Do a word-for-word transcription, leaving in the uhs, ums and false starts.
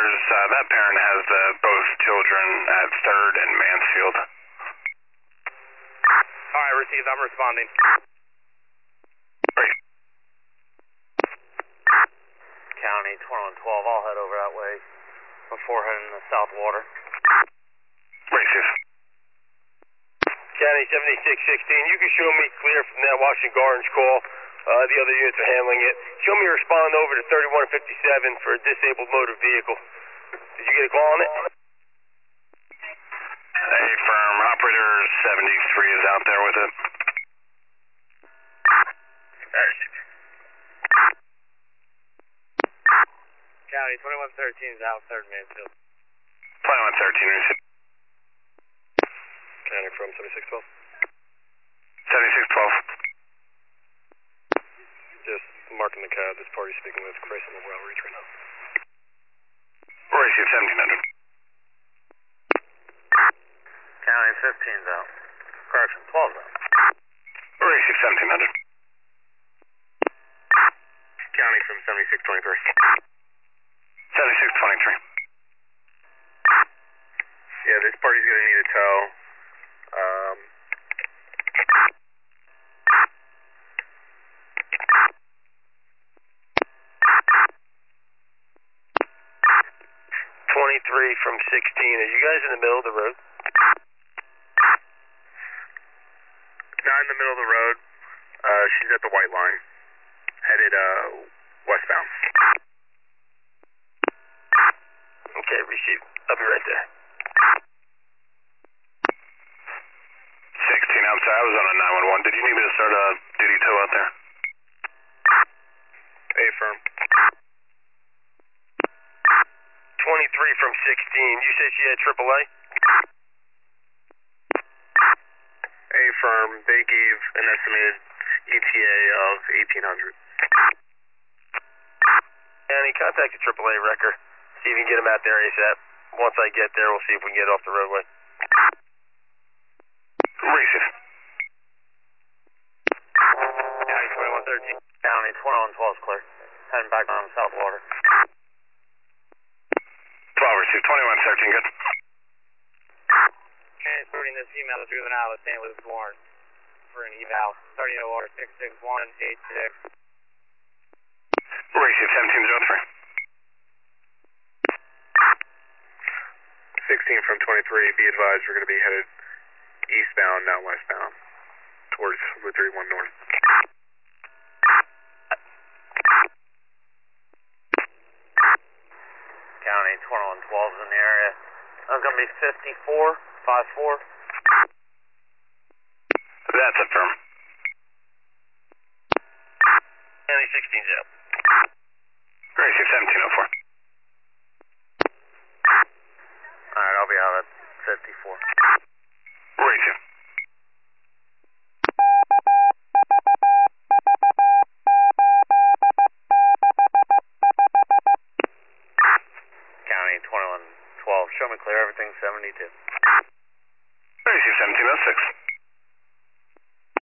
cars. Uh, that parent has uh, both children at third and Mansfield. Alright, received. I'm responding. Great. County twenty-one twelve, I'll head over that way before heading to South Water. Receive. County seventy-six sixteen, you can show me clear from that Washington Gardens call. Uh, the other units are handling it. Show me respond over to thirty-one fifty-seven for a disabled motor vehicle. Did you get a call on it? A firm. Operator seventy-three is out there with it. County twenty-one thirteen is out third Mansfield. twenty-one thirteen, receive. County from seventy-six twelve. seventy-six twelve. Just marking the cab. This party speaking with Chris and we're outreach right now. Receive seventeen hundred. County fifteen's out. Correction, twelve's out. Receive seventeen hundred. County from seventy-six twenty-three. seventy-six twenty-three. Yeah, this party's gonna need a tow. Um, twenty-three from sixteen. Are you guys in the middle of the road? Not in the middle of the road. Uh, she's at the white line, headed uh westbound. Okay, receive. I'll be right there. sixteen, I'm sorry, I was on a nine one one. Did you need me to start a duty tow out there? A firm. twenty-three from sixteen. You said she had triple A? A firm, they gave an estimated E T A of eighteen hundred. County, contact the triple A wrecker. See if you can get him out there ASAP. Once I get there, we'll see if we can get off the roadway. Receive. County twenty-one thirteen. County twenty-one twelve is clear. Heading back on South Water. twelve, receive. twenty-one thirteen, good. Transporting this female to juvenile at Saint Louis Warren for an eval. Starting at water six six one eight six. Receive seventeen oh three. sixteen from twenty-three, be advised we're going to be headed eastbound, not westbound, towards Route thirty-one North. County twenty-one twelve is in the area. That's going to be fifty-four, five four. That's a firm. County sixteen's out. Receive seventeen oh four. Alright, I'll be out at fifty-four. Receive. County twenty-one twelve, show me clear, everything seventy-two. Receive seventeen oh six.